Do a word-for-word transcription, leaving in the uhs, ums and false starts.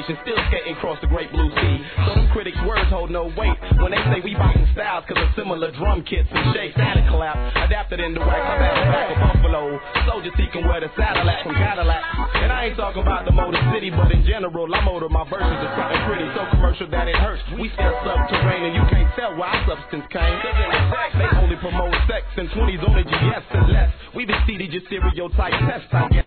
generation still skating across the great blue sea. So them critics' words hold no weight when they say we biting styles cause of similar drum kits and shakes and a clap. Adapted into wax, I'm at the back of Buffalo. Soldiers seeking where the satellite from Cadillac. And I ain't talking about the Motor City, but in general, I motor my verses is something pretty so commercial that it hurts. We still subterranean, you can't tell where our substance came. Cause in the sex, they only promote sex and twenties only G S and less. We been seeded your stereotype test, I guess.